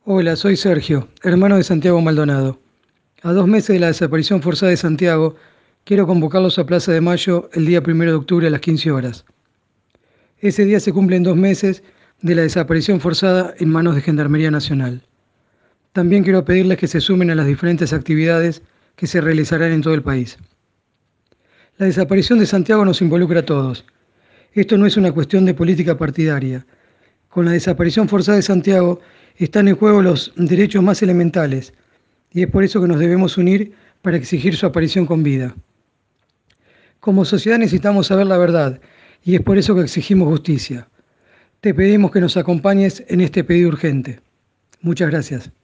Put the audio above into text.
Hola, soy Sergio, hermano de Santiago Maldonado. A 2 meses de la desaparición forzada de Santiago, quiero convocarlos a Plaza de Mayo el día 1 de octubre a las 15 horas. Ese día se cumplen 2 meses de la desaparición forzada en manos de Gendarmería Nacional. También quiero pedirles que se sumen a las diferentes actividades que se realizarán en todo el país. La desaparición de Santiago nos involucra a todos. Esto no es una cuestión de política partidaria. Con la desaparición forzada de Santiago están en juego los derechos más elementales y es por eso que nos debemos unir para exigir su aparición con vida. Como sociedad necesitamos saber la verdad y es por eso que exigimos justicia. Te pedimos que nos acompañes en este pedido urgente. Muchas gracias.